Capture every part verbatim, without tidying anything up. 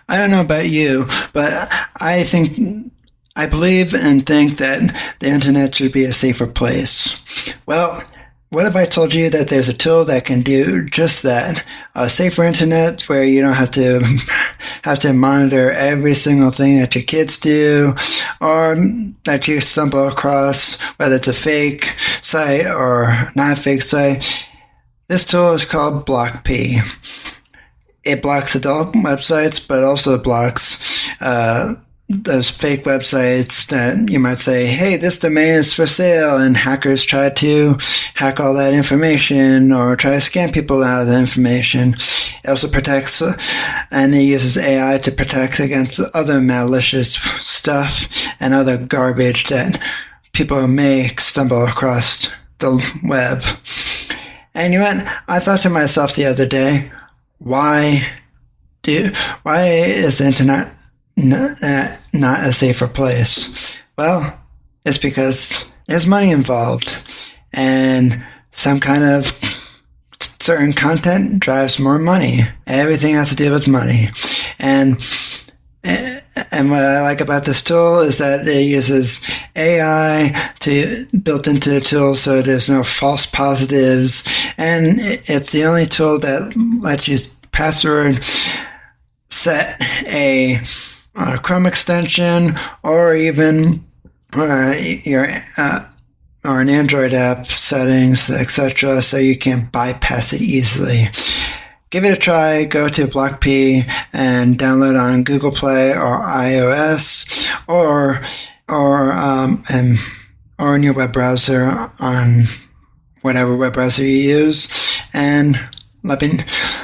I don't know about you, but I think, I believe and think that the internet should be a safer place. Well, what if I told you that there's a tool that can do just that? A safer internet where you don't have to have to monitor every single thing that your kids do or that you stumble across, whether it's a fake site or not a fake site. This tool is called BlockP. It blocks adult websites, but also blocks uh, those fake websites that you might say, hey, this domain is for sale, and hackers try to hack all that information or try to scam people out of the information. It also protects, uh, and it uses A I to protect against other malicious stuff and other garbage that people may stumble across the web. And you know what? I thought to myself the other day, why do, why is the internet Not, uh, not a safer place? Well, it's because there's money involved, and some kind of certain content drives more money. Everything has to do with money. And and what I like about this tool is that it uses A I to built into the tool, so there's no false positives, and it's the only tool that lets you password set a a Chrome extension, or even uh, your uh, or an Android app settings, et cetera, so you can bypass it easily. Give it a try. Go to BlockP and download on Google Play or iOS, or or um, and or in your web browser on whatever web browser you use, and let me.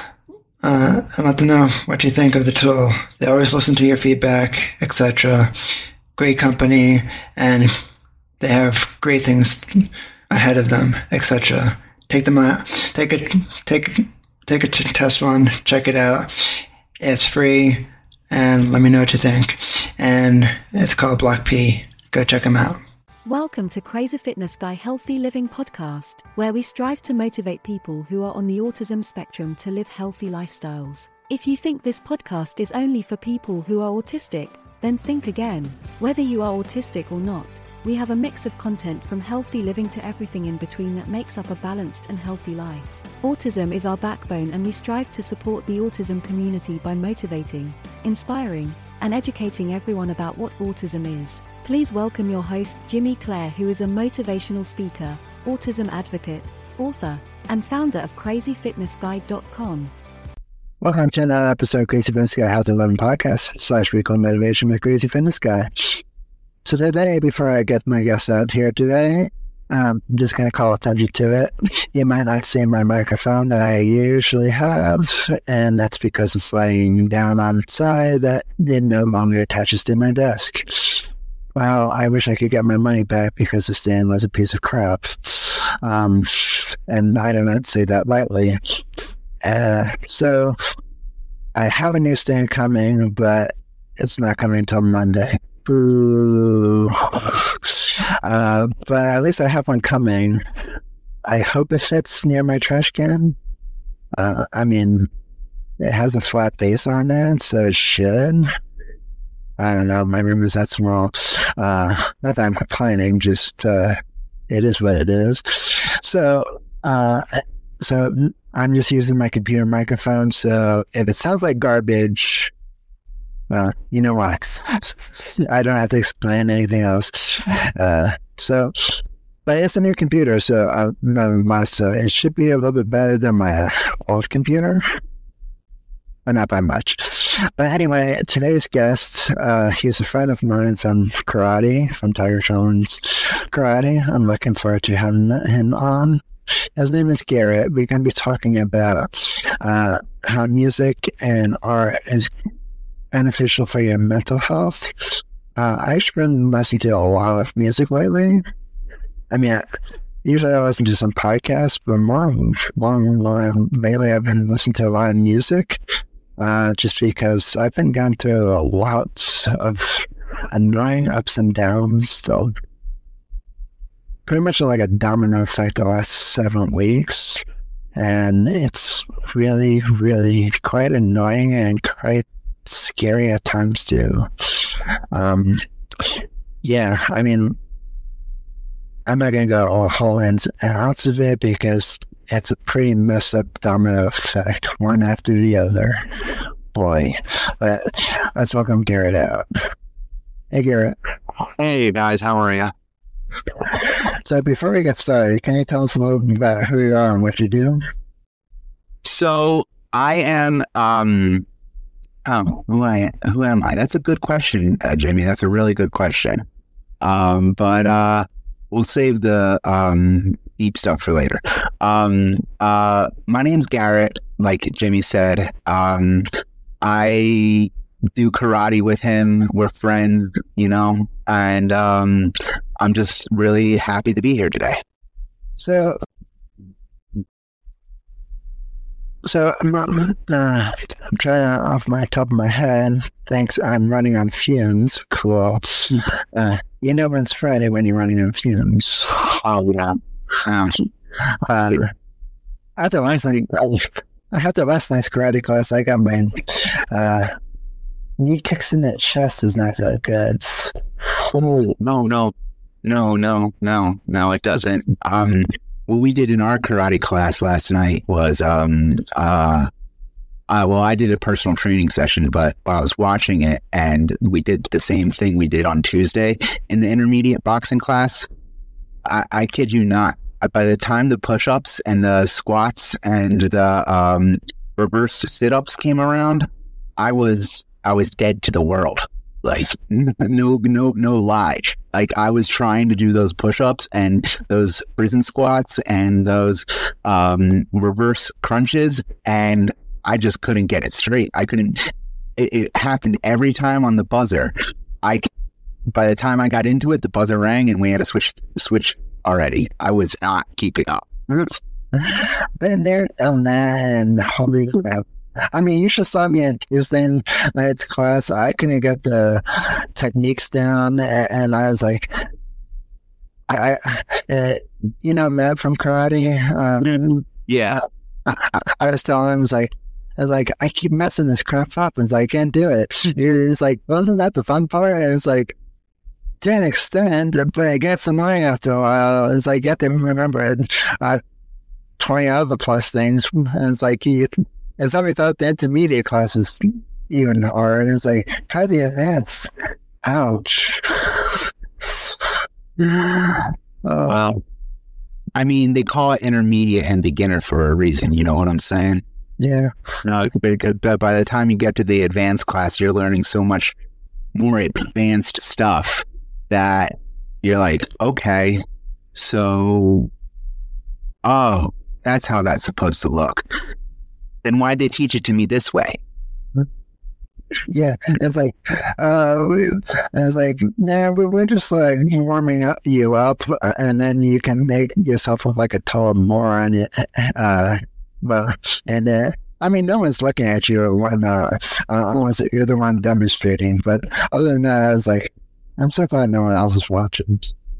Uh, and let them know what you think of the tool. They always listen to your feedback, et cetera. Great company, and they have great things ahead of them, et cetera. Take them out. Take a take take a t- test one. Check it out. It's free, and let me know what you think. And it's called BlockP. Go check them out. Welcome to Crazy Fitness Guy Healthy Living Podcast, where we strive to motivate people who are on the autism spectrum to live healthy lifestyles. If you think this podcast is only for people who are autistic, then think again. Whether you are autistic or not, we have a mix of content from healthy living to everything in between that makes up a balanced and healthy life. Autism is our backbone, and we strive to support the autism community by motivating, inspiring, and educating everyone about what autism is. Please welcome your host, Jimmy Clare, who is a motivational speaker, autism advocate, author, and founder of crazy fitness guy dot com. Welcome to another episode of Crazy Fitness Guy Healthy Living Podcast slash weekly motivation with Crazy Fitness Guy. So today, before I get my guest out here today, Um, I'm just going to call attention to it. You might not see my microphone that I usually have, and that's because it's laying down on its side that it no longer attaches to my desk. Well, I wish I could get my money back because the stand was a piece of crap. Um, and I do not say that lightly. Uh, so I have a new stand coming, but it's not coming until Monday. Boo. Uh, but at least I have one coming. I hope it fits near my trash can. Uh, I mean, it has a flat base on it, so it should. I don't know, my room is that small. Uh, not that I'm complaining, just uh, it is what it is. So, uh, so I'm just using my computer microphone, so if it sounds like garbage, well, you know what? I don't have to explain anything else. Uh, so, but it's a new computer, so uh, no, so it should be a little bit better than my old computer, but not by much. But anyway, today's guest, uh, he's a friend of mine from karate, from Tiger Jones Karate. I'm looking forward to having him on. His name is Garrett. We're going to be talking about uh, how music and art is beneficial for your mental health. Uh, I've been listening to a lot of music lately. I mean, usually I listen to some podcasts, but more, more, more lately I've been listening to a lot of music, uh, just because I've been going through a lot of annoying ups and downs, so pretty much like a domino effect the last seven weeks, and it's really, really quite annoying and quite scary at times too. Um, yeah, I mean, I'm not going to go all whole ins and outs of it because it's a pretty messed up domino effect, one after the other. Boy, but let's welcome Garrett out. Hey, Garrett. Hey, guys, how are you? So before we get started, can you tell us a little bit about who you are and what you do? So I am, um, oh, who I who am I? That's a good question, uh, Jimmy. That's a really good question. Um, but uh, we'll save the um deep stuff for later. Um, uh, my name's Garrett. Like Jimmy said, um, I do karate with him. We're friends, you know, and um, I'm just really happy to be here today. So, so I'm, uh, I'm trying to, off my top of my head, thanks, I'm running on fumes. Cool. Uh, you know when it's Friday when you're running on fumes. Oh, yeah. Um, uh, after last night, after last night's karate class, I got my uh, knee kicks in the chest does not feel good. Oh, no, no, no, no, no, no, it doesn't. Um, what we did in our karate class last night was, um, uh, uh, well, I did a personal training session, but I was watching it and we did the same thing we did on Tuesday in the intermediate boxing class. I, I kid you not. By the time the push-ups and the squats and the um, reverse sit-ups came around, I was I was dead to the world. Like no no no lie. Like I was trying to do those push-ups and those prison squats and those um, reverse crunches, and I just couldn't get it straight. I couldn't. It, it happened every time on the buzzer. I by the time I got into it, the buzzer rang and we had to switch switch. Already, I was not keeping up. Been there, done that, and holy crap. I mean, you should saw me in Tuesday night's class. I couldn't get the techniques down, and I was like, I, I uh, you know, Matt from karate. Um, yeah, I, I was telling him, I was like, I was like, I keep messing this crap up, and it's like, I can't do it. He's like, wasn't that the fun part? And it's like, to an extent, but it gets annoying after a while. It's like you have to remember it. Uh, twenty other plus things, and it's like you. It's like we thought the intermediate class was even hard. It's like try the advanced. Ouch. oh. Well, I mean, they call it intermediate and beginner for a reason. You know what I'm saying? Yeah. No, but by the time you get to the advanced class, you're learning so much more advanced stuff that you're like, okay, so, oh, that's how that's supposed to look. Then why'd they teach it to me this way? Yeah, it's like, uh, it's like, nah, we're just like warming up you up, and then you can make yourself look like a total moron. Uh, well, and uh, I mean, no one's looking at you or whatnot, uh, unless you're the one demonstrating. But other than that, I was like, I'm so glad no one else is watching.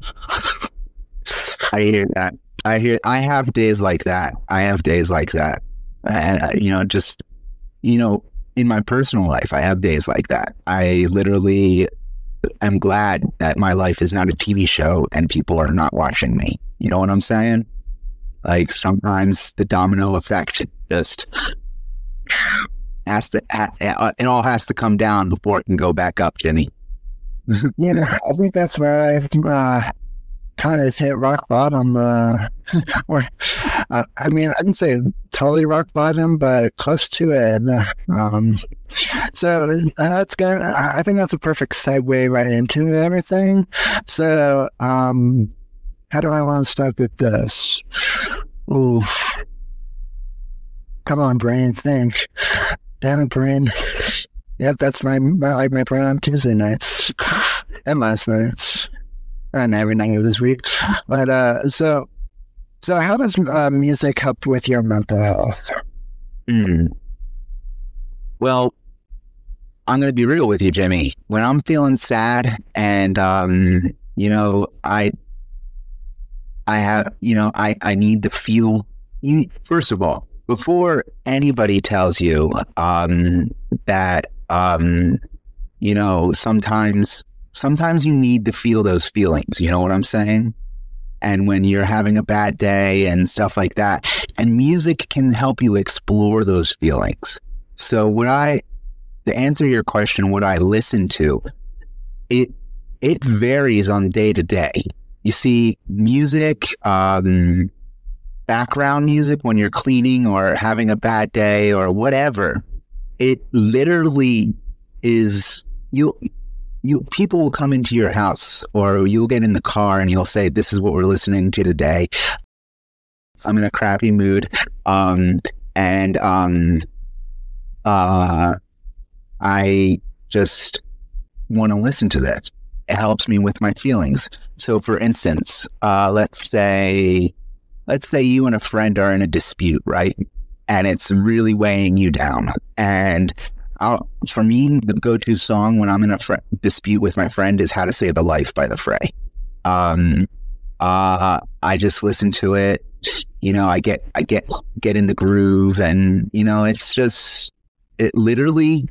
I hear that. I hear. I have days like that. I have days like that, and uh, you know, just you know, in my personal life, I have days like that. I literally am glad that my life is not a T V show and people are not watching me. You know what I'm saying? Like sometimes the domino effect just has to. It all has to come down before it can go back up, Jimmy. You know, I think that's where I've uh, kind of hit rock bottom. Uh, where, uh, I mean, I didn't say totally rock bottom, but close to it. Um, so that's gonna. I think that's a perfect segue right into everything. So, um, how do I want to start with this? Ooh, come on, brain, think. Damn it, brain. Yep, that's my, my like my brain on Tuesday night and last night and every night of this week. But uh, so so how does uh, music help with your mental health? Mm. Well, I'm going to be real with you, Jimmy. When I'm feeling sad and um, you know, I I have you know I I need to feel. You, first of all, before anybody tells you um, that Um, you know, sometimes, sometimes you need to feel those feelings. You know what I'm saying? And when you're having a bad day and stuff like that, and music can help you explore those feelings. So what I, to answer your question, what I listen to, it, it varies on day to day. You see, music, um, background music when you're cleaning or having a bad day or whatever, it literally is, you, you, people will come into your house or you'll get in the car and you'll say, this is what we're listening to today. I'm in a crappy mood. Um, and, um, uh, I just want to listen to this. It helps me with my feelings. So for instance, uh, let's say, let's say you and a friend are in a dispute, right? And it's really weighing you down. And I'll, for me, the go-to song when I'm in a fr- dispute with my friend is How to Save a Life by The Fray. Um, uh, I just listen to it. You know, I get, I get, get in the groove and, you know, it's just, it literally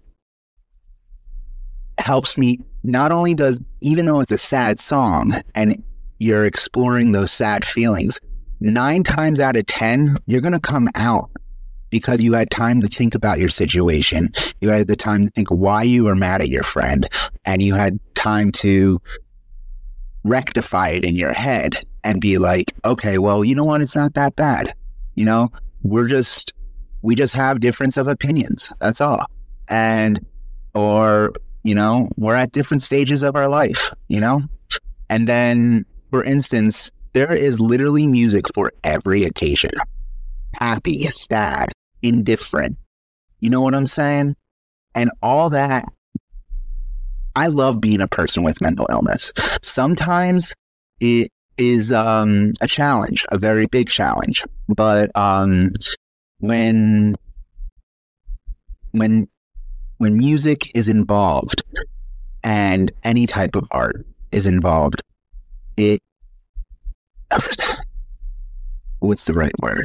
helps me. Not only does, even though it's a sad song and you're exploring those sad feelings, nine times out of ten, you're going to come out because you had time to think about your situation. You had the time to think why you were mad at your friend, and you had time to rectify it in your head and be like, okay, well, you know what? It's not that bad. You know, we're just, we just have difference of opinions. That's all. And, or, you know, we're at different stages of our life, you know? And then, for instance, there is literally music for every occasion. Happy, sad, indifferent. You know what I'm saying? And all that. I love being a person with mental illness. Sometimes it is um, a challenge, a very big challenge. But um, when, when, when music is involved and any type of art is involved, it, what's the right word?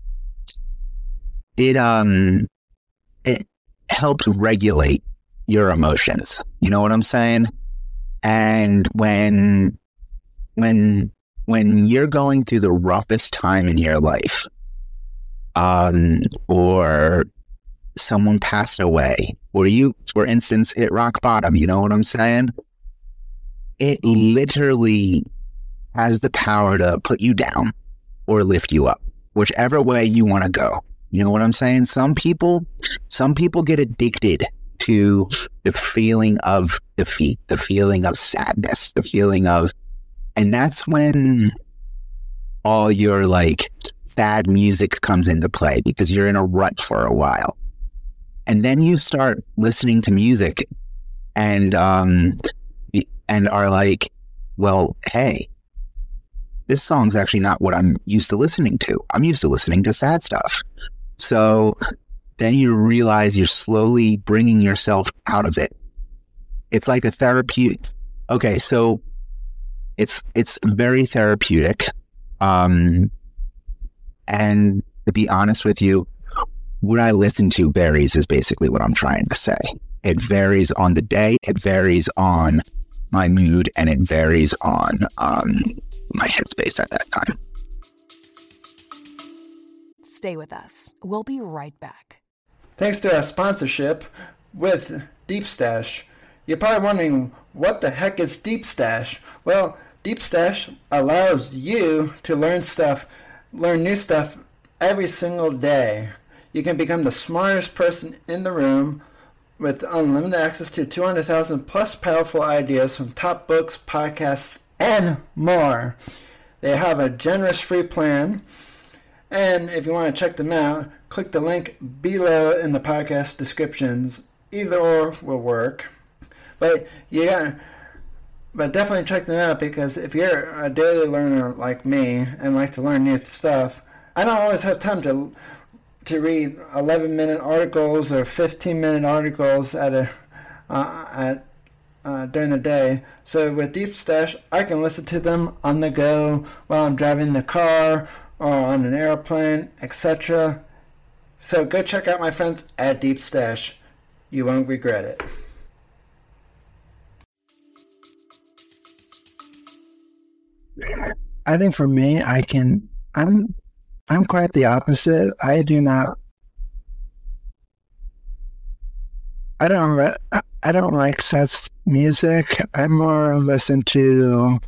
It, um, it helps regulate your emotions. You know what I'm saying? And when, when, when you're going through the roughest time in your life, um, or someone passed away, or you, for instance, hit rock bottom, you know what I'm saying? It literally has the power to put you down or lift you up, whichever way you want to go. You know what I'm saying? Some people, some people get addicted to the feeling of defeat, the feeling of sadness, the feeling of, and that's when all your like sad music comes into play because you're in a rut for a while. And then you start listening to music and, um, and are like, well, hey, this song's actually not what I'm used to listening to. I'm used to listening to sad stuff. So then you realize you're slowly bringing yourself out of it. It's like a therapeutic. Okay, so it's it's very therapeutic. Um, and to be honest with you, what I listen to varies is basically what I'm trying to say. It varies on the day. It varies on my mood, and it varies on um, my headspace at that time. Stay with us. We'll be right back. Thanks to our sponsorship with Deep Stash. You're probably wondering, what the heck is Deep Stash? Well, Deep Stash allows you to learn stuff, learn new stuff every single day. You can become the smartest person in the room with unlimited access to two hundred thousand plus powerful ideas from top books, podcasts, and more. They have a generous free plan. And if you want to check them out, click the link below in the podcast descriptions. Either or will work. But you got, but definitely check them out, because if you're a daily learner like me and like to learn new stuff, I don't always have time to to read eleven minute articles or fifteen minute articles at a uh, at uh, during the day. So with Deep Stash, I can listen to them on the go while I'm driving the car or on an airplane, et cetera. So go check out my friends at Deep Stash. You won't regret it. I think for me, I can, I'm, I'm quite the opposite. I do not, I don't, re- I don't like such music. I more listen to,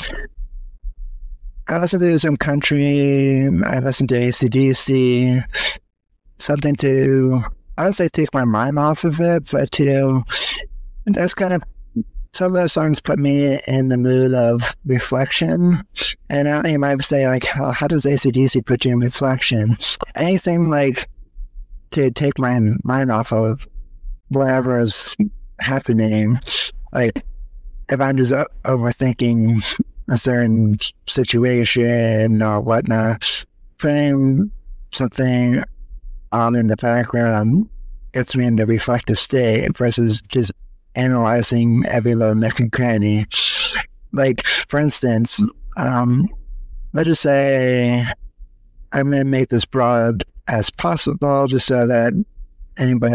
I listen to some country, I listen to A C D C, something to, I would say take my mind off of it, but to, that's kind of, some of the songs put me in the mood of reflection. And uh, you might say, like, how, how does A C D C put you in reflection? Anything like to take my mind off of whatever is happening. Like, if I'm just uh, overthinking a certain situation or whatnot, putting something on in the background gets me in the reflective state versus just analyzing every little nook and cranny. Like, for instance, um, let's just say I'm going to make this broad as possible just so that anybody,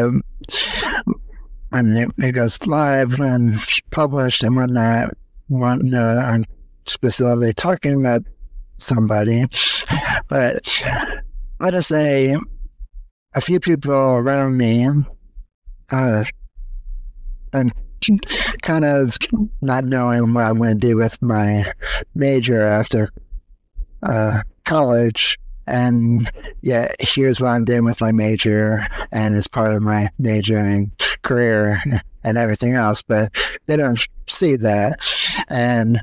when it, it goes live and published and whatnot, won't know that I'm specifically talking about somebody. But let us say a few people around me uh, and kind of not knowing what I'm going to do with my major after uh, college. And yeah, here's what I'm doing with my major, and it's part of my major and career and everything else. But they don't see that. And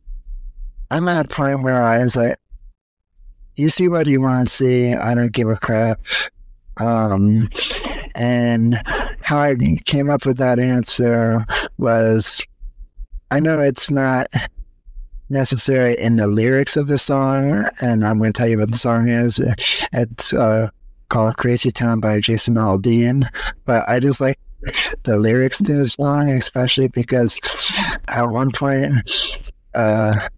I'm at a point where I was like, you see what you want to see. I don't give a crap. Um, and how I came up with that answer was, I know it's not necessary in the lyrics of the song, and I'm going to tell you what the song is. It's uh, called Crazy Town by Jason Aldean, but I just like the lyrics to the song, especially because at one point, uh,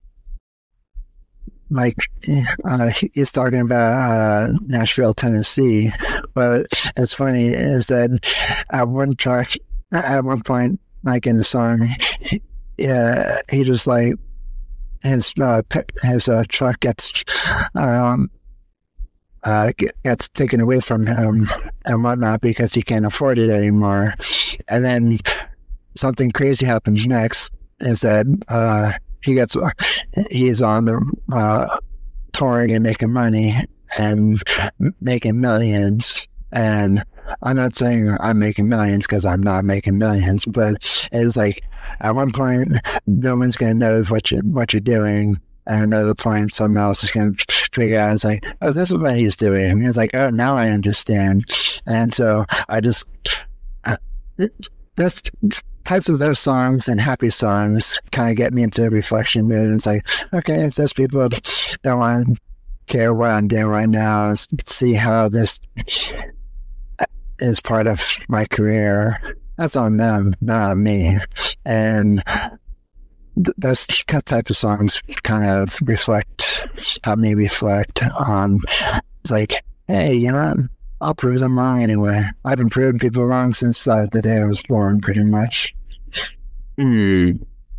like, uh, he's talking about uh, Nashville, Tennessee, but it's funny is that at one track, at one point, like in the song, yeah, he just like, his uh, his uh, truck gets um uh gets taken away from him and whatnot because he can't afford it anymore. And then something crazy happens next is that uh he gets he's on the uh touring and making money and making millions. And I'm not saying I'm making millions because I'm not making millions, but it's like at one point no one's gonna know what you what you're doing, and another point someone else is gonna figure out. It's like, oh, this is what he's doing. And he's like, oh, now I understand. And so I just uh, this types of those songs and happy songs kind of get me into a reflection mood. And it's like, okay, if those people don't want to care what I'm doing right now, see how this is part of my career, that's on them, not on me. And th- those type of songs kind of reflect, help me reflect on, it's like, hey, you know what? I'll prove them wrong anyway. I've been proving people wrong since uh, the day I was born, pretty much. Hmm.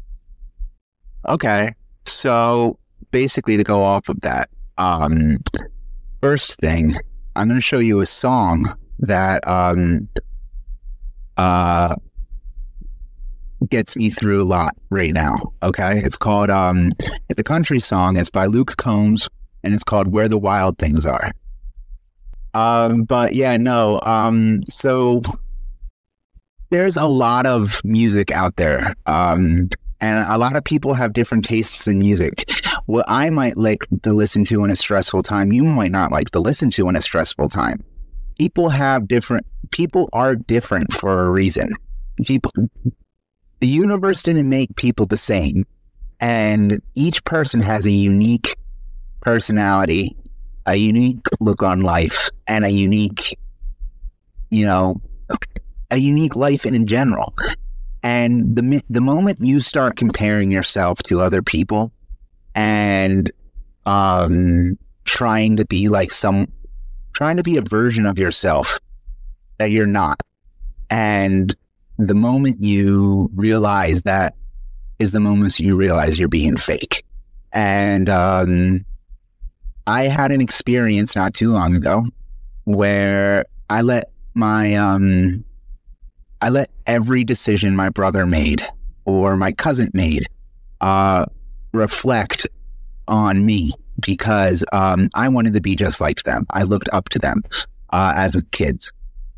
Okay. So basically, to go off of that, um, first thing, I'm going to show you a song that um, uh, gets me through a lot right now. Okay, it's called um, it's a country song. It's by Luke Combs, and it's called "Where the Wild Things Are." Um, but yeah, no. Um, so there's a lot of music out there, um, and a lot of people have different tastes in music. What I might like to listen to in a stressful time, you might not like to listen to in a stressful time. People have different, people are different for a reason. People, the universe didn't make people the same. And each person has a unique personality, a unique look on life, and a unique, you know, a unique life in general. And the the moment you start comparing yourself to other people and um, trying to be like some, trying to be a version of yourself that you're not, And the moment you realize that is the moments you realize you're being fake. And um, I had an experience not too long ago where I let my um, I let every decision my brother made or my cousin made uh, reflect on me, because um, I wanted to be just like them. I looked up to them uh, as kids.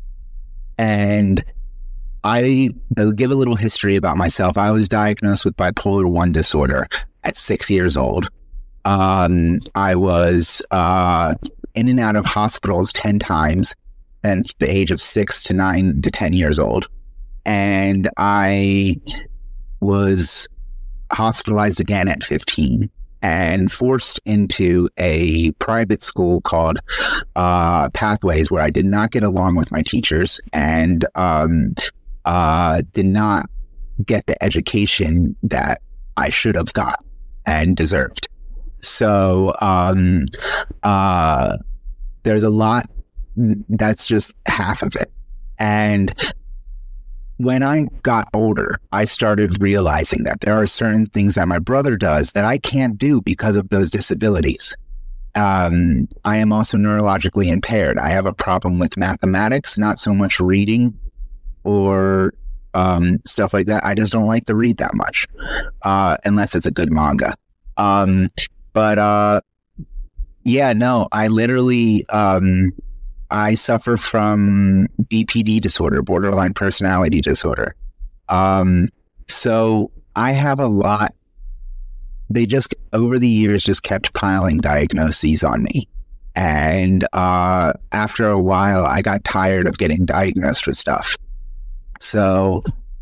And I, I'll give a little history about myself. I was diagnosed with bipolar one disorder at six years old. Um, I was uh, in and out of hospitals ten times since the age of six to nine to ten years old. And I was hospitalized again at fifteen and forced into a private school called uh, Pathways, where I did not get along with my teachers and um, uh, did not get the education that I should have got and deserved. So um, uh, there's a lot. That's just half of it. And when I got older, I started realizing that there are certain things that my brother does that I can't do because of those disabilities. Um, I am also neurologically impaired. I have a problem with mathematics, not so much reading or um, stuff like that. I just don't like to read that much, uh, unless it's a good manga. Um, but uh, yeah, no, I literally... Um, I suffer from B P D disorder, borderline personality disorder. Um, so I have a lot. They just, over the years, just kept piling diagnoses on me. And uh, after a while, I got tired of getting diagnosed with stuff. So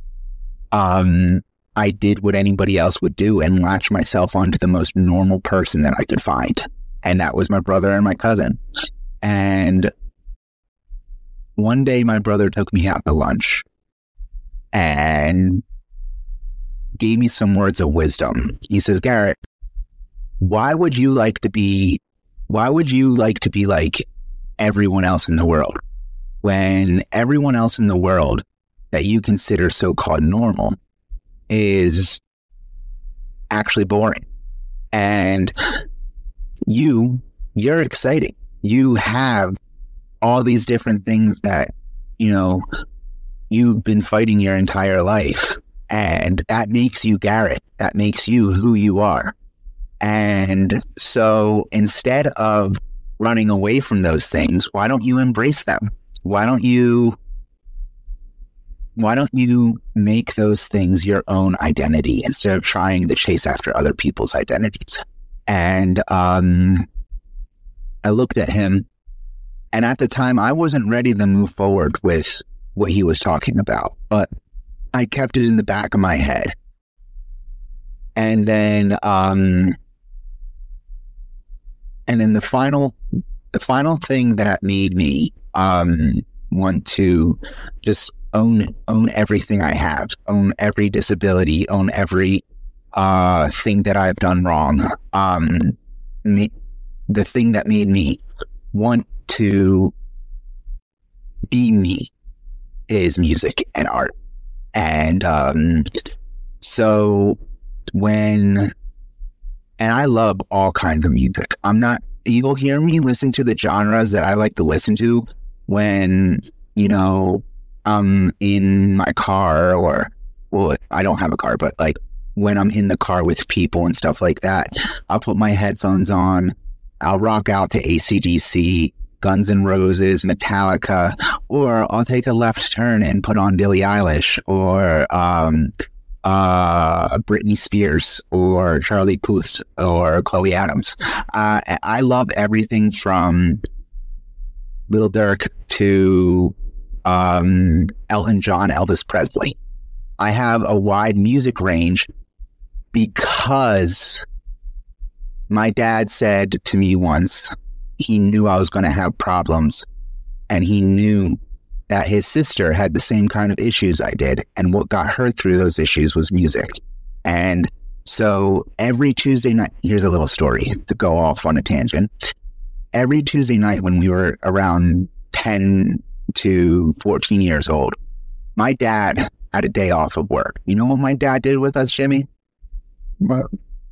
um, I did what anybody else would do and latch myself onto the most normal person that I could find. And that was my brother and my cousin. And one day my brother took me out to lunch and gave me some words of wisdom. He says, Garrett, why would you like to be, why would you like to be like everyone else in the world when everyone else in the world that you consider so-called normal is actually boring? And you, you're exciting. You have all these different things that, you know, you've been fighting your entire life. And that makes you Garrett. That makes you who you are. And so instead of running away from those things, why don't you embrace them? Why don't you, why don't you make those things your own identity instead of trying to chase after other people's identities? And um, I looked at him. And at the time, I wasn't ready to move forward with what he was talking about, but I kept it in the back of my head. And then, um, and then the final, the final thing that made me um, want to just own own everything I have, own every disability, own every uh, thing that I've done wrong. Um, me, the thing that made me want to be me is music and art. And um, so when, and I love all kinds of music. I'm not, you'll hear me listen to the genres that I like to listen to when, you know, I'm in my car or, well, I don't have a car, but like when I'm in the car with people and stuff like that, I'll put my headphones on, I'll rock out to A C D C, Guns N' Roses, Metallica, or I'll take a left turn and put on Billie Eilish or um, uh, Britney Spears or Charlie Puth or Chloe Adams. Uh, I love everything from Lil Durk to um, Elton John, Elvis Presley. I have a wide music range because my dad said to me once, he knew I was going to have problems, and he knew that his sister had the same kind of issues I did, and what got her through those issues was music. And so every Tuesday night, here's a little story to go off on a tangent. Every Tuesday night when we were around ten to fourteen years old, my dad had a day off of work. You know what my dad did with us, Jimmy? What?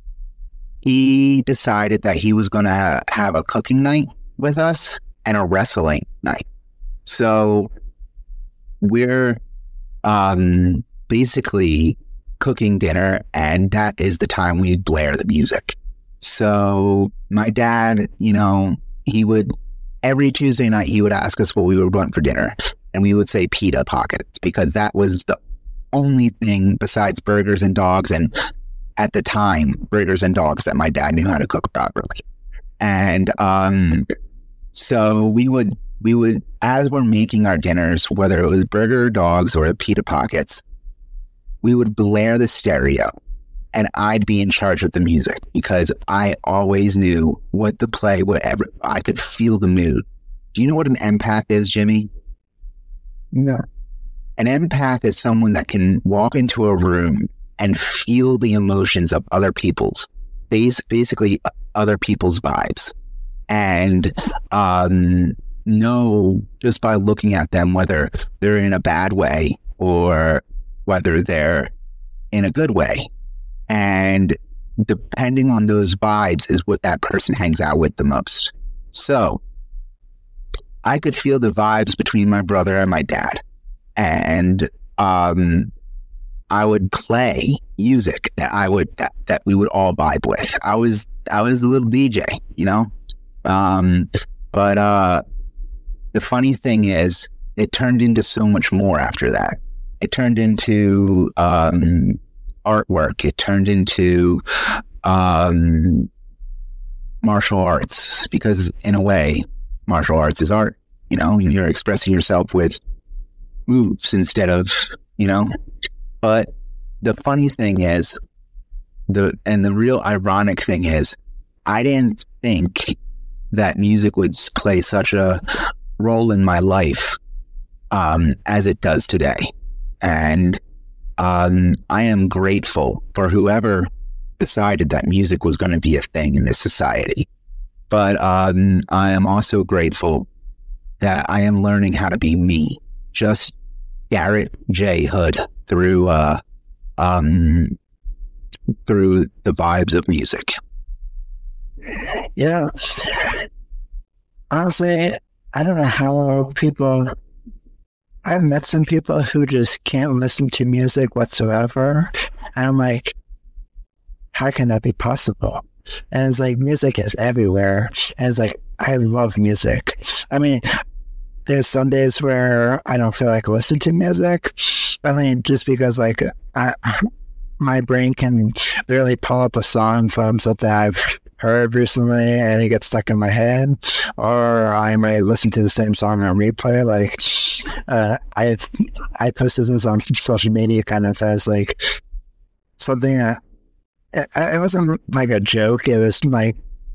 He decided that he was going to ha- have a cooking night with us and a wrestling night. So we're um, basically cooking dinner, and that is the time we blare the music. So my dad, you know, he would, every Tuesday night, he would ask us what we would want for dinner. And we would say pita pockets, because that was the only thing besides burgers and dogs, and at the time, burgers and dogs, that my dad knew how to cook properly. And um, so we would, we would, as we're making our dinners, whether it was burger or dogs or pita pockets, we would blare the stereo, and I'd be in charge of the music, because I always knew what to play, whatever. I could feel the mood. Do you know what an empath is, Jimmy? No. An empath is someone that can walk into a room and feel the emotions of other people's, basically other people's vibes, and um, know just by looking at them whether they're in a bad way or whether they're in a good way. And depending on those vibes is what that person hangs out with the most. So I could feel the vibes between my brother and my dad. And um, I would play music that I would that, that we would all vibe with. I was I was the little D J, you know. Um, but uh, the funny thing is, it turned into so much more after that. It turned into um, artwork. It turned into um, martial arts, because in a way, martial arts is art. You know, you're expressing yourself with moves instead of, you know. But the funny thing is, the and the real ironic thing is, I didn't think that music would play such a role in my life um, as it does today. And um, I am grateful for whoever decided that music was going to be a thing in this society. But um, I am also grateful that I am learning how to be me, just Garrett J. Hood, through uh, um, through the vibes of music. Yeah. Honestly, I don't know how people... I've met some people who just can't listen to music whatsoever. And I'm like, how can that be possible? And it's like, music is everywhere. And it's like, I love music. I mean, there's some days where I don't feel like listening to music. I mean, just because like I, my brain can literally pull up a song from something I've heard recently and it gets stuck in my head, or I might listen to the same song on replay. Like, uh, I I posted this on social media kind of as like something. Uh, it, it wasn't like a joke. It was like.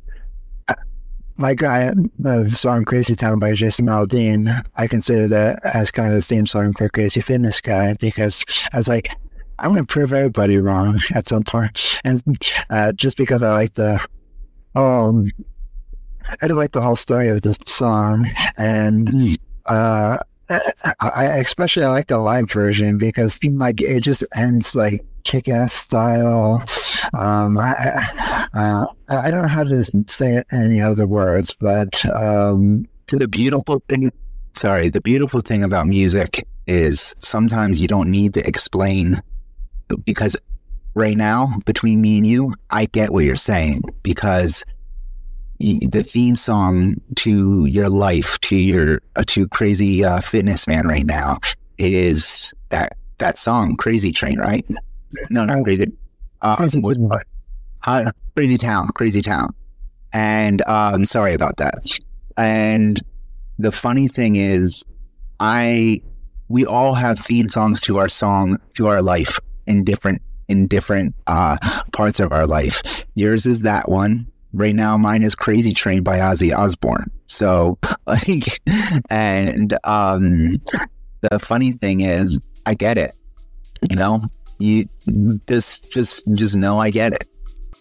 Like I, the song Crazy Town by Jason Aldean, I consider that as kind of the theme song for Crazy Fitness Guy, because I was like, I'm going to prove everybody wrong at some point. And uh, just because I like the, um, I do like the whole story of this song. And uh, I, I especially I like the live version, because like it just ends like kick-ass style. Um, I, uh, I don't know how to say it any other words, but um, the beautiful thing, sorry, the beautiful thing about music is sometimes you don't need to explain, because right now, between me and you, I get what you're saying, because the theme song to your life, to your uh, to Crazy uh, Fitness Man right now, is that that song, Crazy Train, right? No, not Crazy. Uh, Crazy, was, uh, Crazy Town, Crazy Town. And um, sorry about that. And the funny thing is, I we all have theme songs to our song, to our life, in different in different uh, parts of our life. Yours is that one. Right now, mine is Crazy Train by Ozzy Osbourne. So, like, and um, the funny thing is, I get it. You know, you just, just, just know I get it.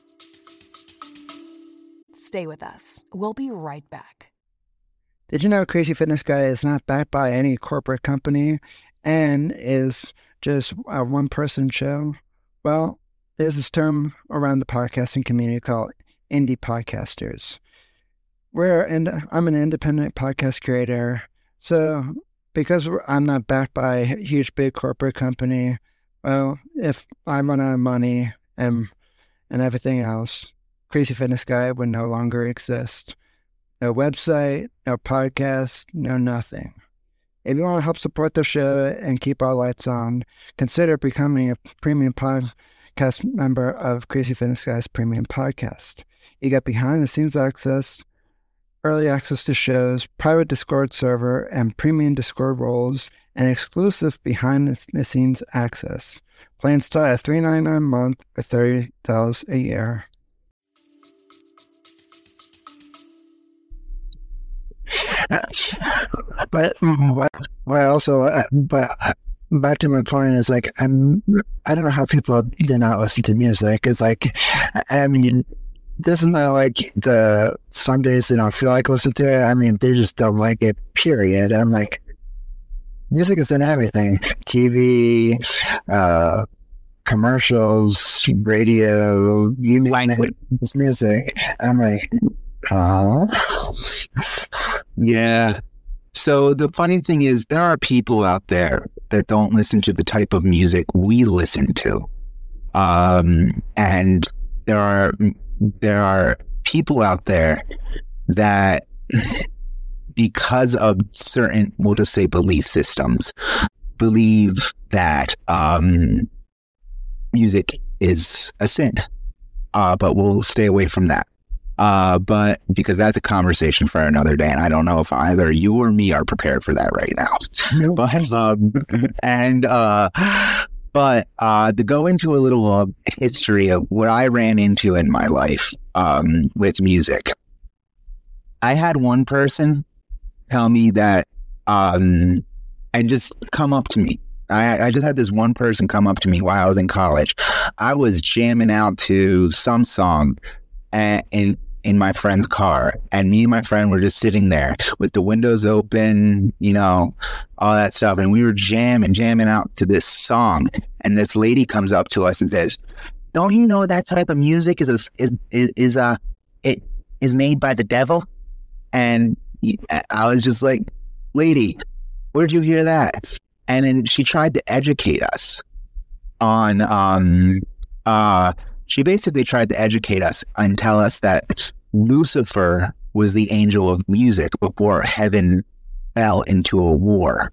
Stay with us. We'll be right back. Did you know Crazy Fitness Guy is not backed by any corporate company? and is just a one-person show, well, there's this term around the podcasting community called indie podcasters. We're in, I'm an independent podcast creator, so because I'm not backed by a huge big corporate company, well, if I run out of money and and everything else, Crazy Fitness Guy would no longer exist. No website, no podcast, no nothing. If you want to help support the show and keep our lights on, consider becoming a premium podcast member of Crazy Fitness Guy's premium podcast. You get behind-the-scenes access, early access to shows, private Discord server, and premium Discord roles, and exclusive behind-the-scenes access. Plans start at three dollars and ninety-nine cents a month or thirty dollars a year. But what, what I also, uh, but back to my point is like, I'm, I don't know how people do not listen to music. It's like, I mean, this is not like the some days they don't feel like listening to it. I mean, they just don't like it, period. I'm like, music is in everything. T V, uh, commercials, radio, you name it, it's music. I'm like, huh? Yeah. So the funny thing is, there are people out there that don't listen to the type of music we listen to. Um, and there are, there are people out there that, because of certain, we'll just say belief systems, believe that, um, music is a sin. Uh, but we'll stay away from that. Uh, but because that's a conversation for another day, and I don't know if either you or me are prepared for that right now. Nope. But, um, and, uh, but, uh, to go into a little uh, history of what I ran into in my life, um, with music. I had one person tell me that, um, and just come up to me. I, I just had this one person come up to me while I was in college. I was jamming out to some song and, in in my friend's car, and me and my friend were just sitting there with the windows open, you know, all that stuff, and we were jamming, jamming out to this song. And this lady comes up to us and says, "Don't you know that type of music is a, is is, is a it is made by the devil?" And I was just like, "Lady, where'd you hear that?" And then she tried to educate us on um uh. She basically tried to educate us and tell us that Lucifer was the angel of music before heaven fell into a war.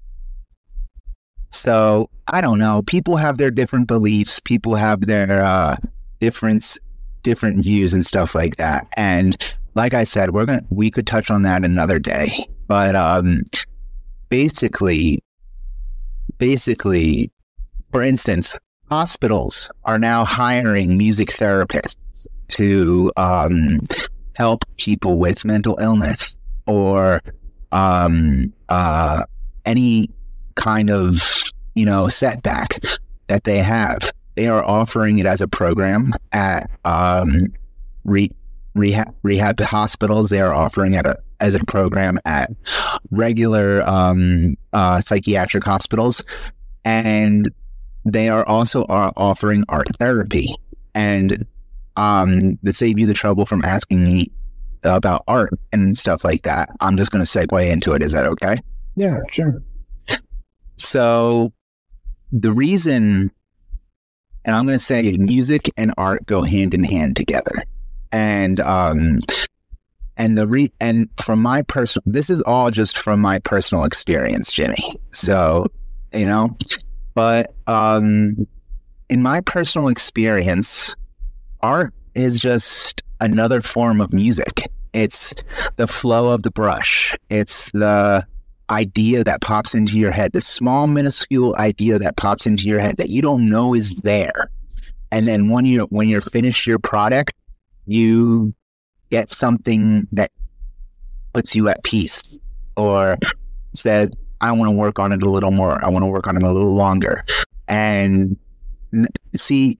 So, I don't know. People have their different beliefs. People have their uh, different, different views and stuff like that. And like I said, we're gonna we could touch on that another day. But um, basically, basically, for instance, hospitals are now hiring music therapists to um, help people with mental illness or um, uh, any kind of, you know, setback that they have. They are offering it as a program at um, re- rehab, rehab hospitals. They are offering it a, as a program at regular um, uh, psychiatric hospitals. And they are also are offering art therapy. And um, to save you the trouble from asking me about art and stuff like that, I'm just going to segue into it. Is that okay? Yeah, sure. So the reason, and I'm going to say music and art go hand in hand together. And, um, and the re and from my personal, this is all just from my personal experience, Jimmy. So, you know, but, um, in my personal experience, art is just another form of music. It's the flow of the brush. It's the idea that pops into your head, the small, minuscule idea that pops into your head that you don't know is there. And then when you when you're finished your product, you get something that puts you at peace or says, I want to work on it a little more. I want to work on it a little longer. And see,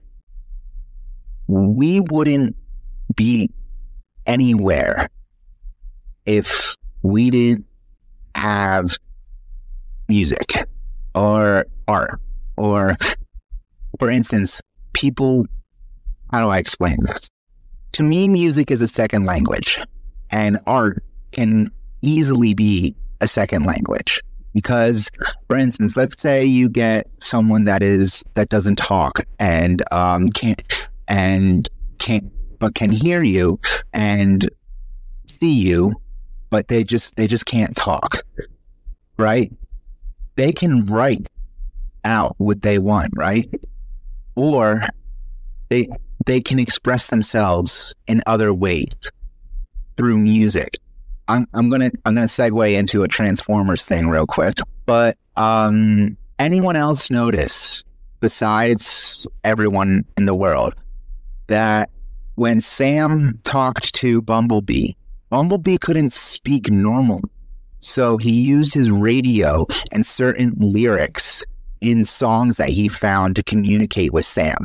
we wouldn't be anywhere if we didn't have music. or art, or, for instance, people, how do I explain this? To me, music is a second language, and art can easily be a second language. Because, for instance, let's say you get someone that is that doesn't talk and um can't and can't but can hear you and see you, but they just they just can't talk, right? They can write out what they want, right? Or they they can express themselves in other ways through music. I'm, I'm gonna I'm gonna segue into a Transformers thing real quick, but um, anyone else notice, besides everyone in the world, that when Sam talked to Bumblebee, Bumblebee couldn't speak normal, so he used his radio and certain lyrics in songs that he found to communicate with Sam.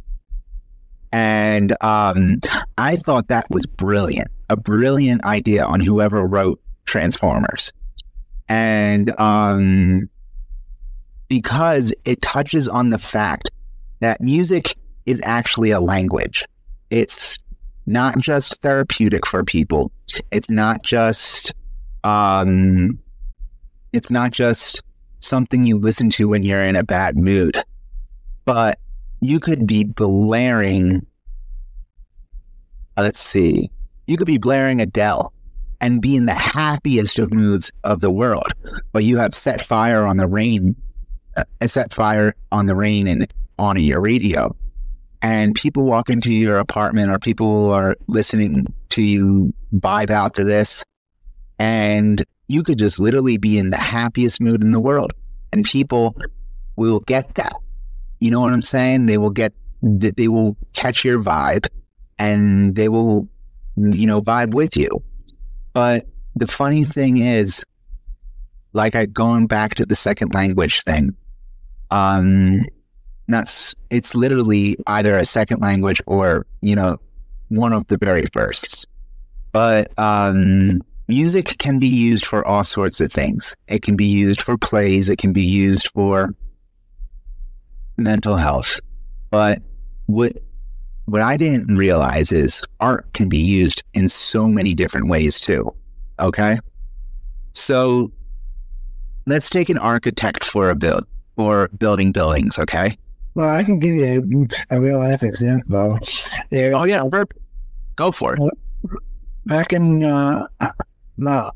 And um, I thought that was brilliant, a brilliant idea on whoever wrote Transformers. And um, because it touches on the fact that music is actually a language. It's not just therapeutic for people. It's not just, um, it's not just something you listen to when you're in a bad mood, but you could be blaring, let's see, you could be blaring Adele and be in the happiest of moods of the world, but you have set fire on the rain, uh, set fire on the rain and on your radio. And people walk into your apartment, or people are listening to you vibe out to this, and you could just literally be in the happiest mood in the world, and people will get that. You know what I'm saying? They will get, they will catch your vibe, and they will, you know, vibe with you. But the funny thing is, like, I going back to the second language thing, um, not, it's literally either a second language or, you know, one of the very firsts. But um, music can be used for all sorts of things. It can be used for plays. It can be used for mental health. But what what I didn't realize is art can be used in so many different ways too. Okay? So let's take an architect for a build, for building buildings, okay? Well, I can give you a, a real life example. There's, oh yeah, go for it. Back in uh, no,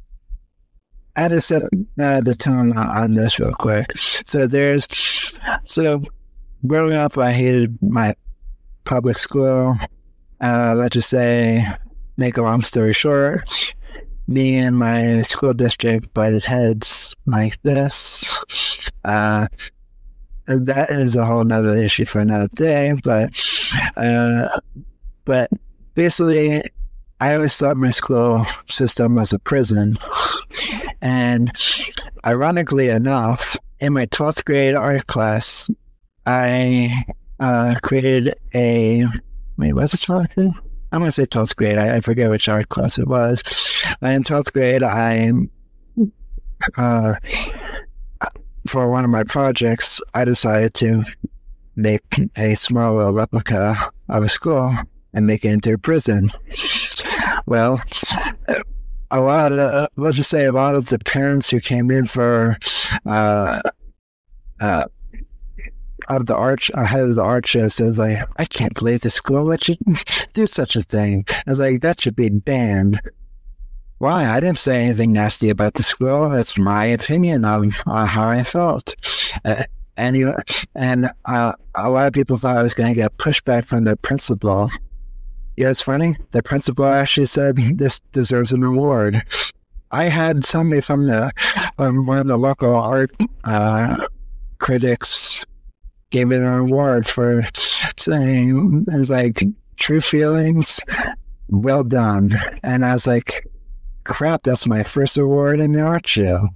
I had to set uh, the tone on this real quick. So there's so growing up, I hated my public school. Uh, let's just say, make a long story short, me and my school district butted heads like this. Uh, That is a whole nother issue for another day, but uh, but basically, I always thought my school system was a prison. And ironically enough, in my twelfth grade art class, I uh, created a, wait, was it twelfth grade? I'm going to say twelfth grade. I, I forget which art class it was. In twelfth grade, I uh, for one of my projects, I decided to make a small little replica of a school and make it into a prison. Well, a lot of, uh, let's just say a lot of the parents who came in for, uh, uh, of the art, uh, head of the art show said, like, I can't believe the school let you do such a thing. I was like, that should be banned. Why? I didn't say anything nasty about the school. That's my opinion of uh, how I felt. Uh, anyway, and uh, a lot of people thought I was going to get pushback from the principal. You know, it's funny. The principal actually said this deserves an award. I had somebody from the from one of the local art uh, critics gave it an award for saying, it's like, true feelings, well done. And I was like, crap, that's my first award in the art show.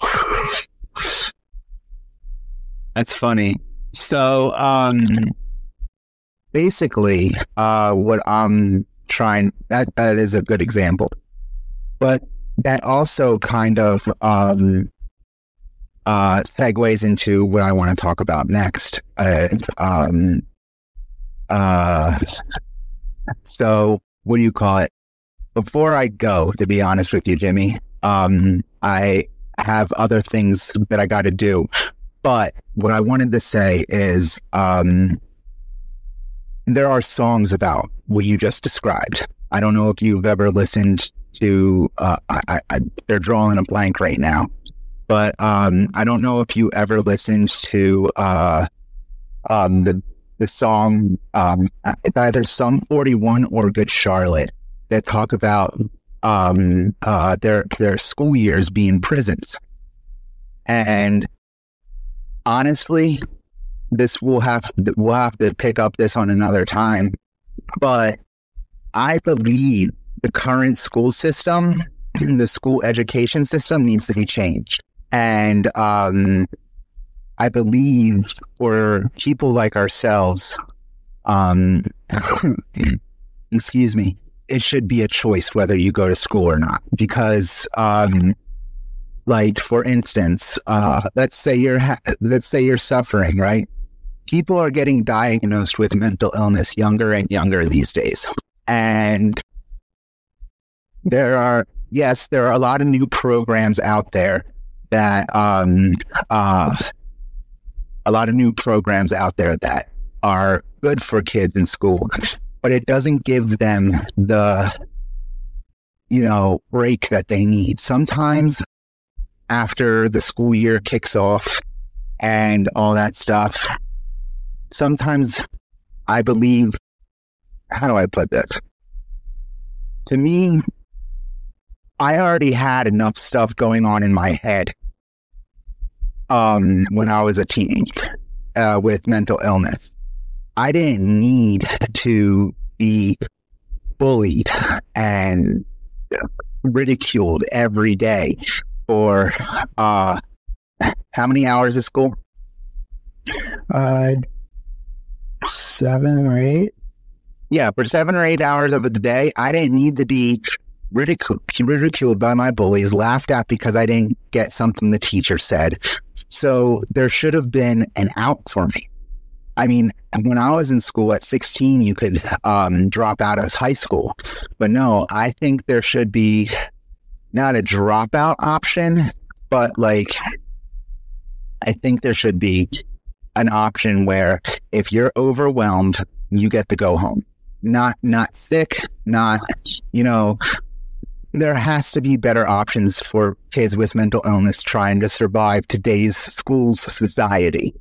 That's funny. So, um, basically, uh, what I'm trying, that, that is a good example, but that also kind of, um, uh, segues into what I want to talk about next. Uh, um, uh, so what do you call it? Before I go, to be honest with you, Jimmy, um, I have other things that I got to do. But what I wanted to say is, um, there are songs about what you just described. I don't know if you've ever listened to, uh, I, I, they're drawing a blank right now, but um, I don't know if you ever listened to uh, um, the the song, um, it's either Sum forty-one or Good Charlotte, that talk about um, uh, their their school years being prisons. And honestly, this will have we'll have to pick up this on another time, but I believe the current school system, the school education system, needs to be changed. And um, I believe for people like ourselves, um, excuse me, it should be a choice whether you go to school or not. Because, um, like for instance, uh, let's say you're ha- let's say you're suffering, right? People are getting diagnosed with mental illness younger and younger these days. And there are, yes, there are a lot of new programs out there that, um, uh, a lot of new programs out there that are good for kids in school, but it doesn't give them the, you know, break that they need. Sometimes after the school year kicks off and all that stuff, sometimes I believe, how do I put this? To me, I already had enough stuff going on in my head um, when I was a teenager uh, with mental illness. I didn't need to be bullied and ridiculed every day for uh, how many hours of school? Uh, seven or eight. Yeah, for seven or eight hours of the day, I didn't need to be ridiculed, ridiculed by my bullies, laughed at because I didn't get something the teacher said. So there should have been an out for me. I mean, when I was in school at sixteen, you could um, drop out of high school. But no, I think there should be not a dropout option, but like, I think there should be an option where if you're overwhelmed, you get to go home. Not, not sick, not, you know, there has to be better options for kids with mental illness trying to survive today's school society.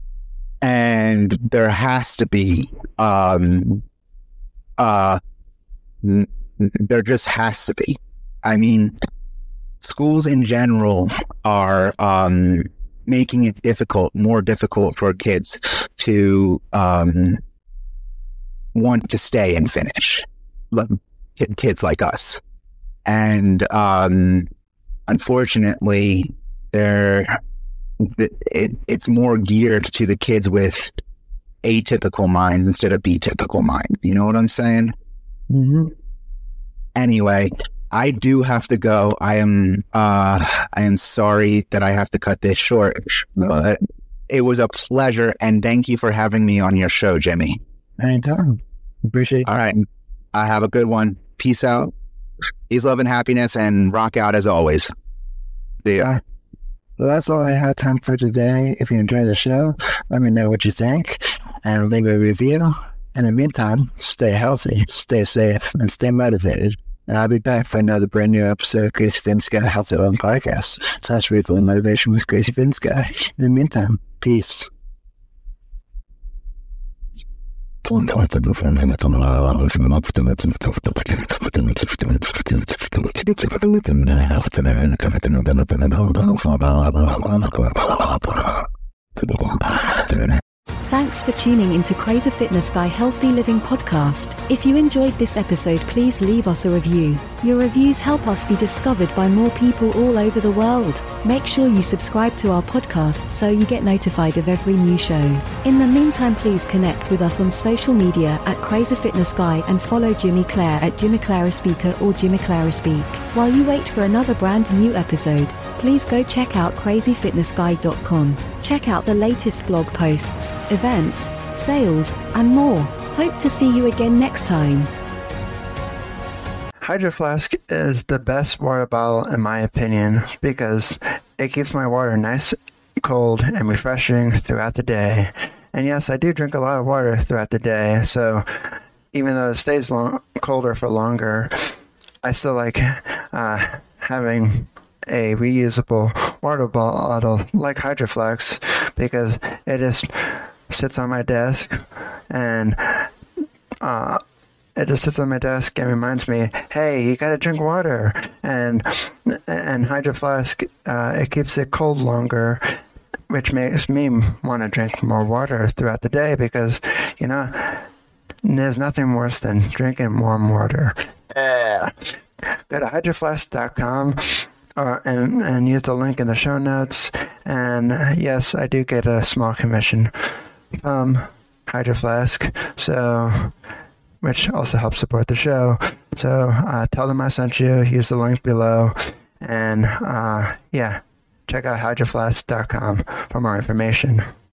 And there has to be, um, uh, n- there just has to be. I mean, schools in general are, um, making it difficult, more difficult for kids to, um, want to stay and finish, kids like us. And um, unfortunately, they're, it, it's more geared to the kids with atypical minds instead of B-typical minds. You know what I'm saying? Mm-hmm. Anyway, I do have to go. I am uh, I am sorry that I have to cut this short, but it was a pleasure, and thank you for having me on your show, Jimmy. Anytime. Appreciate it. All right. I have a good one. Peace out. Peace, love, and happiness, and rock out as always. See ya. Well, that's all I had time for today. If you enjoyed the show, let me know what you think and leave a review. In the meantime, stay healthy, stay safe, and stay motivated. And I'll be back for another brand new episode of Crazy Fitness Guy Health at eleven Podcast. Slash Refill and Motivation with Crazy Fitness Guy. In the meantime, peace. Thanks for tuning into Crazy Fitness Guy Healthy Living Podcast. If you enjoyed this episode, please leave us a review. Your reviews help us be discovered by more people all over the world. Make sure you subscribe to our podcast so you get notified of every new show. In the meantime, please connect with us on social media at Crazy Fitness Guy and follow Jimmy Clare at Jimmy Clare Speaker or Jimmy Clare Speak. While you wait for another brand new episode, please please go check out crazy fitness guide dot com. Check out the latest blog posts, events, sales, and more. Hope to see you again next time. Hydro Flask is the best water bottle in my opinion because it keeps my water nice, cold, and refreshing throughout the day. And yes, I do drink a lot of water throughout the day, so even though it stays long, colder for longer, I still like uh, having a reusable water bottle like Hydro Flask because it just sits on my desk and uh, it just sits on my desk and reminds me, hey, you gotta drink water. And and Hydro Flask, uh, it keeps it cold longer, which makes me want to drink more water throughout the day because, you know, there's nothing worse than drinking warm water. Uh, go to hydro flask dot com uh, and, and use the link in the show notes. And uh, yes, I do get a small commission from Hydro Flask, so, which also helps support the show. So uh, tell them I sent you, use the link below, and uh, yeah, check out hydro flask dot com for more information.